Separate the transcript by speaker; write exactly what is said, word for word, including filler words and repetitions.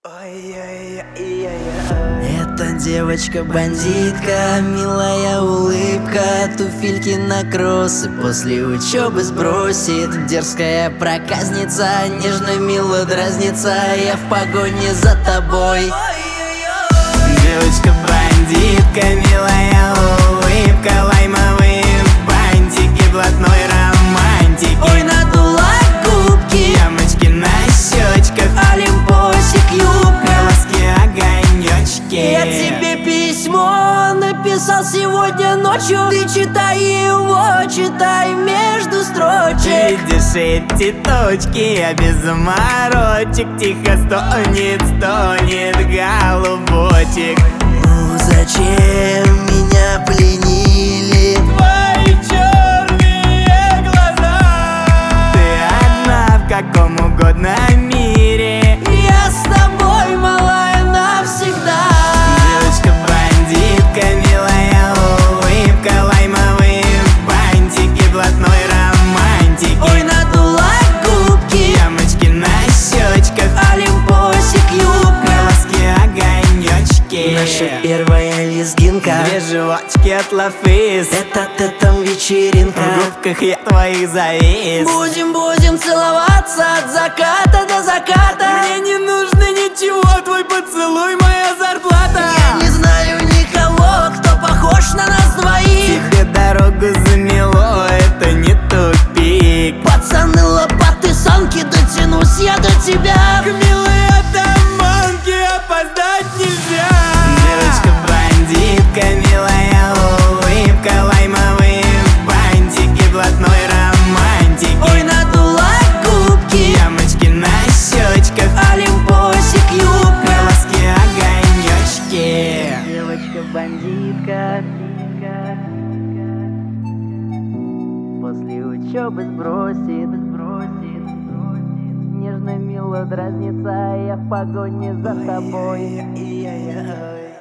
Speaker 1: Эта девочка-бандитка, милая улыбка, туфельки на кроссы после учебы сбросит. Дерзкая проказница, нежно мило дразнится, я в погоне за тобой.
Speaker 2: Девочка-бандитка, милая улыбка, лаймовые бантики, блатной романтики.
Speaker 1: Ой, надула губки,
Speaker 2: ямочки на щечках,
Speaker 1: олимпосик, юбка,
Speaker 2: глазки, огонечки.
Speaker 1: Я тебе письмо написал сегодня ночью, ты читай его, читай между строчек.
Speaker 2: Видишь эти точки, я без заморочек, тихо стонет, стонет голубочек.
Speaker 1: Ну зачем меня пленили
Speaker 2: твои черные глаза? Ты одна в каком угодно мире,
Speaker 1: я с тобой, малая, навсегда.
Speaker 2: Девочка-бандитка, милая улыбка, лаймовые бантики, блатной романтики.
Speaker 1: Ой, надула губки,
Speaker 2: ямочки на щечках,
Speaker 1: олимпосик, юбка,
Speaker 2: глазки, огонечки.
Speaker 1: наша первая лезгинка,
Speaker 2: две животики от лафис,
Speaker 1: это ты там вечеринка.
Speaker 2: в губках я твоих завис.
Speaker 1: Будем, будем целоваться от заката до заката.
Speaker 2: Мне не нужно ничего, твой поцелуй моя зарплата.
Speaker 1: Я не знаю никого, кто похож на нас двоих.
Speaker 2: Тихо дорогу замело, это не тупик.
Speaker 1: Пацаны, лопаты, санки, дотянусь я до тебя.
Speaker 2: К милой атаманке опоздать нельзя. Девочка-бандитка, милая улыбка, лаймовые бантики, блатной романтики.
Speaker 1: Ой, надула губки,
Speaker 2: ямочки на щечках,
Speaker 1: олимпосик, юбка,
Speaker 2: глазки, огонечки.
Speaker 1: Девочка-бандитка, после учебы сбросит, сбросит, нежно мило дразнится, я в погоне за тобой.